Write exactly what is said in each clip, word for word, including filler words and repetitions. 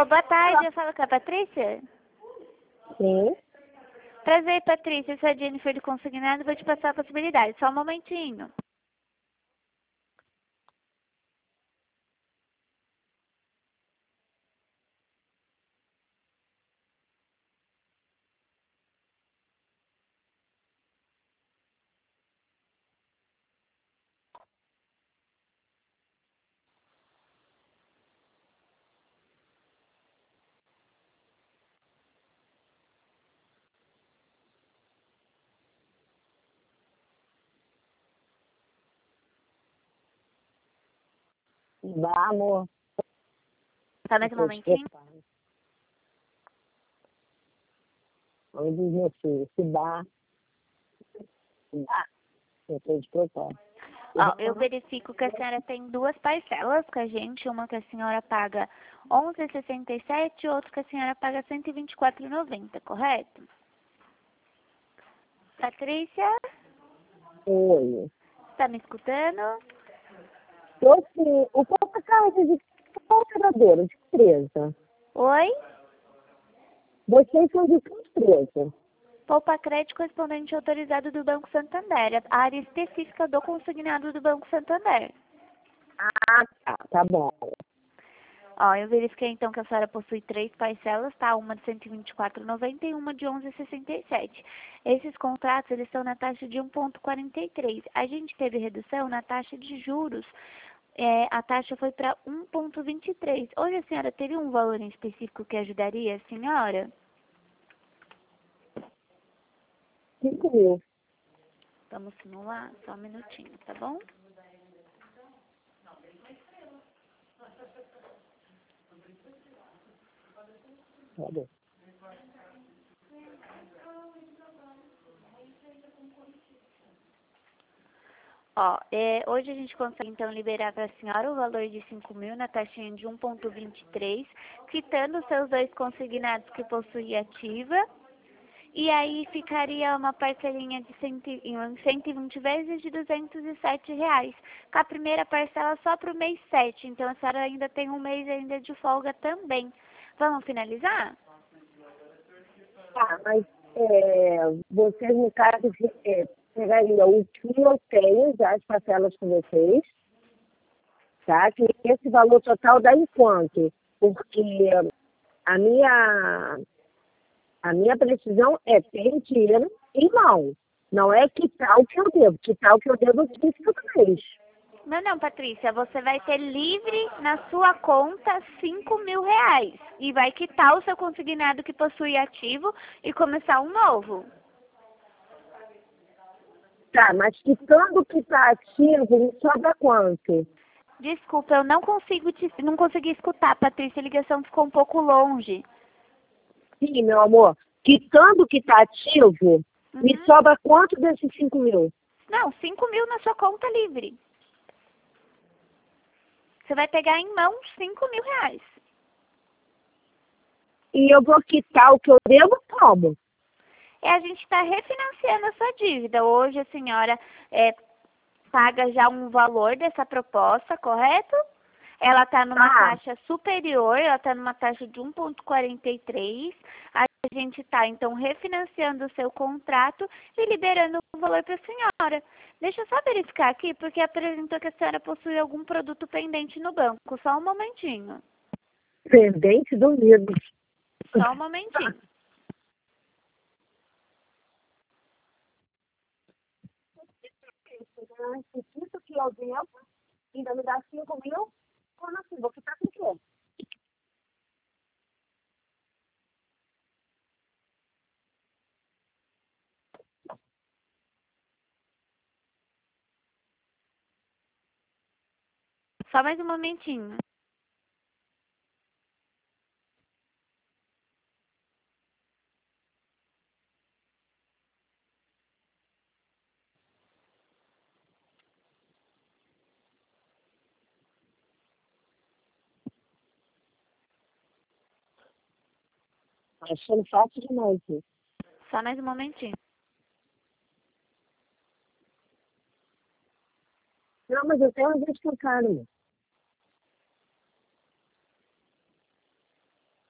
Alô, boa tarde, eu falo com a Patrícia. Sim. Prazer, Patrícia, eu sou a Jennifer do Consignado, vou te passar a possibilidade, só um momentinho. Dá, amor. Só mais um momentinho. Oi, diz meu filho, se dá. Se dá. Eu tô de propósito. Ó, eu verifico que a senhora tem duas parcelas com a gente, uma que a senhora paga onze reais e sessenta e sete centavos e outra que a senhora paga cento e vinte e quatro reais e noventa centavos, correto? Patrícia, Oi. está me escutando? Tô sim. O pouco carro de qual operadora? De que empresa? Oi? Vocês são de que empresa? Poupa Crédito correspondente autorizado do Banco Santander, a área específica do consignado do Banco Santander. Ah, tá. Tá bom. Ó, eu verifiquei então que a senhora possui três parcelas, tá? Uma de cento e vinte e quatro reais e noventa centavos e uma de onze reais e sessenta e sete centavos. Esses contratos, eles estão na taxa de um vírgula quarenta e três. A gente teve redução na taxa de juros. É, a taxa foi para um vírgula vinte e três. Hoje a senhora teria um valor em específico que ajudaria a senhora? Cinco mil. Vamos simular? Só um minutinho, tá bom? Tá bom. Ó, é, hoje a gente consegue então liberar para a senhora o valor de cinco mil na taxinha de um vírgula vinte e três, quitando os seus dois consignados que possui ativa. E aí ficaria uma parcelinha de cento e vinte vezes de duzentos e sete reais. Com a primeira parcela só para o mês sete. Então a senhora ainda tem um mês ainda de folga também. Vamos finalizar? Tá, mas é, vocês, no caso, é, pegariam o que eu tenho, já as parcelas com vocês, tá? Que esse valor total dá em quanto? Porque a minha, a minha precisão é ter dinheiro em mão. Não é quitar o que eu devo. Quitar o que eu devo no início do mês. Não, não, Patrícia. Você vai ter livre na sua conta cinco mil reais. E vai quitar o seu consignado que possui ativo e começar um novo. Tá, mas quitando o que está ativo, me sobra quanto? Desculpa, eu não consigo te, não consegui escutar, Patrícia. A ligação ficou um pouco longe. Sim, meu amor. Quitando o que está ativo, Uhum. me sobra quanto desses cinco mil? Não, cinco mil na sua conta livre. Você vai pegar em mão cinco mil reais. E eu vou quitar o que eu devo como? E a gente está refinanciando a sua dívida. Hoje a senhora é, paga já um valor dessa proposta, correto? Ela está numa Ah. taxa superior, ela está numa taxa de um vírgula quarenta e três. A gente está, então, refinanciando o seu contrato e liberando o valor para a senhora. Deixa eu só verificar aqui, porque apresentou que a senhora possui algum produto pendente no banco. Só um momentinho. Pendente do livro. Só um momentinho. Isso que eu devo, ainda me dá cinco mil? Como assim? Vou quitar com o quê? Só mais um momentinho. Achando fácil demais isso. Só mais um momentinho. Não, mas eu tenho uma vez que eu quero.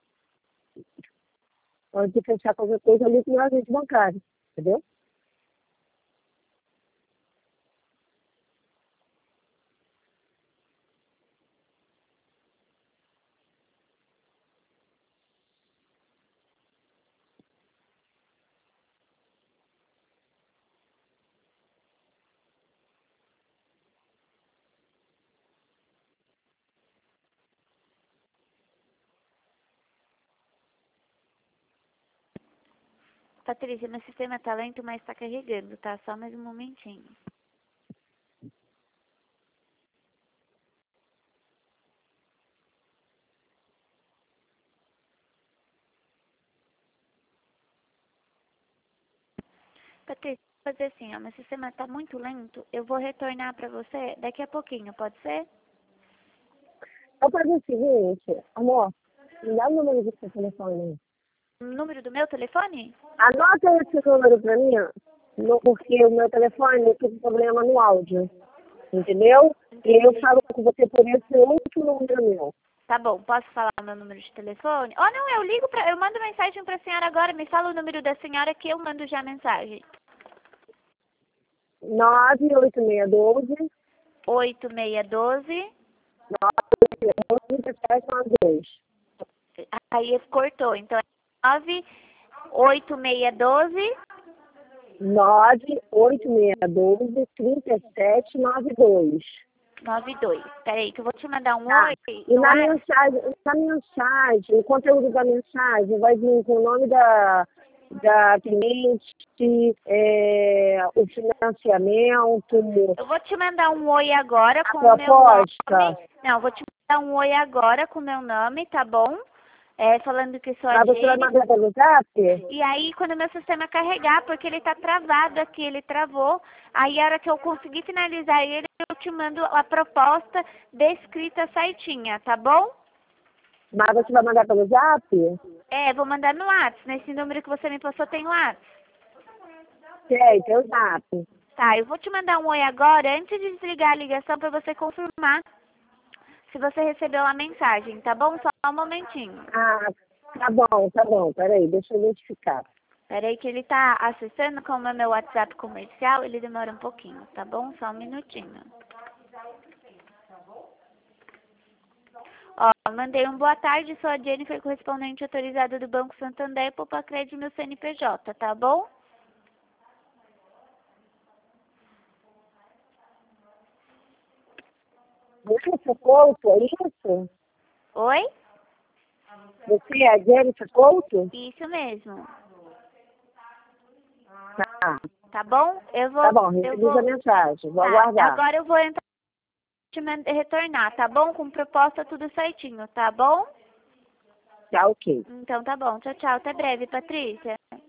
Antes de fechar qualquer coisa ali com o agente bancário, entendeu? Patrícia, meu sistema tá lento, mas tá carregando, tá? Só mais um momentinho. Patrícia, vou fazer assim, ó, meu sistema tá muito lento, eu vou retornar pra você daqui a pouquinho, pode ser? Eu fazer o seguinte, amor, me dá o número do seu telefone. O número do meu telefone? Anota esse número pra mim, ó, no- porque o meu telefone tem um problema no áudio, entendeu? E eu falo com você por esse outro número meu. Tá bom, posso falar meu número de telefone? Oh, não, eu ligo pra... Eu mando mensagem pra senhora agora, me fala o número da senhora que eu mando já a mensagem. nove oito seis um dois, oito seis um dois, nove sete nove dois. aí cortou, então é nove oito seis um dois, nove oito seis dois, três sete nove dois. nove dois. Peraí, que eu vou te mandar um Tá. oi. E No na ar. mensagem, na mensagem, o conteúdo da mensagem vai vir com o nome da, da cliente, é, o financiamento, Eu vou te mandar um oi agora a com o meu proposta. nome. Não, eu vou te mandar um oi agora com o meu nome, tá bom? É, falando que sou a Mas você vai Jenny. mandar pelo zap? E aí, quando meu sistema carregar, porque ele tá travado aqui, ele travou, aí a hora que eu conseguir finalizar ele, eu te mando a proposta descrita certinha, tá bom? Mas você vai mandar pelo zap? É, vou mandar no WhatsApp. Nesse número que você me passou tem WhatsApp. Sei, tem o zap. Tá, eu vou te mandar um oi agora, antes de desligar a ligação, pra você confirmar se você recebeu a mensagem, tá bom? Só um momentinho. Ah, tá bom, tá bom. Peraí, deixa eu identificar. Peraí que ele tá acessando, como é meu WhatsApp comercial, ele demora um pouquinho, tá bom? Só um minutinho. Ó, mandei um boa tarde, sou a Jennifer, correspondente autorizada do Banco Santander, Poupa Crédito meu C N P J, tá bom? Você é Couto, é isso? Oi? Você é a Jennifer Couto? Isso mesmo. Tá, Tá bom? Eu vou... tá bom, eu recebi vou... a mensagem, vou Tá, aguardar. agora eu vou entrar te man- retornar, tá bom? Com proposta tudo certinho, tá bom? Tá ok. Então tá bom. Tchau, tchau. Até breve, Patrícia.